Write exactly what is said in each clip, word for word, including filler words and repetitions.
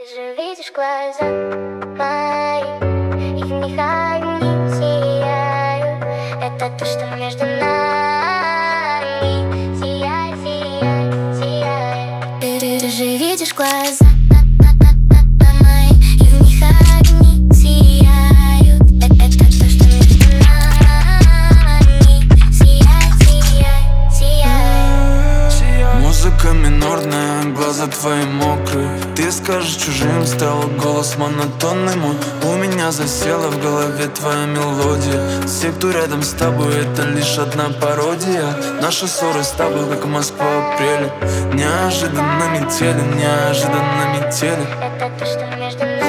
же видишь глаза мои, и в них огни сияют. Это то, что между нами. Сияй, сияй, сияй. Ты, ты, ты же видишь глаза мои, и в них огни сияют. Это то, что между нами. Сияй, сияй, сияй. Музыка минорная, глаза твои мокрые. Ты скажешь чужим, стал голос монотонный мой. У меня засела в голове твоя мелодия. Все, кто рядом с тобой, это лишь одна пародия. Наши ссоры с тобой, как Москва в апреле. Неожиданно метели, неожиданно метели. Это то, что между нами.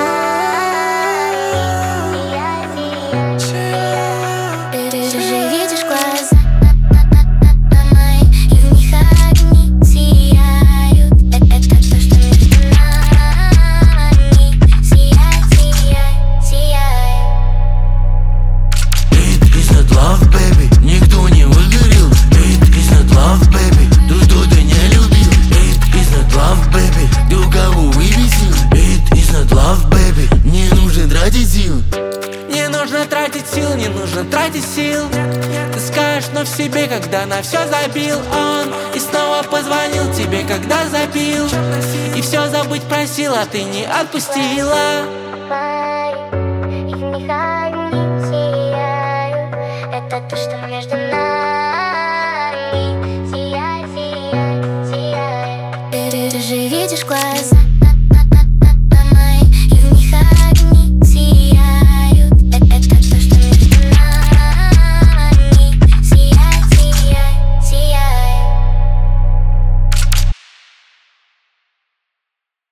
Сияй, сияй. Ты, ты же видишь глаза мои, и в них огни сияют. Это то, что между нами. Сияй, сияй, сияй. It is not love, baby, никто не выгорел. It is not love, baby, то, что ты не любил. It is not love, baby, ты у кого вывесил. It is not love, baby, не нужно тратить сил. Не нужно тратить сил, не нужно тратить сил. Ты скажешь, но в себе, когда на все забил он. И снова позвонил тебе, когда забил. И все забыть просил, а ты не отпустила. И в них огни сияют. Это то, что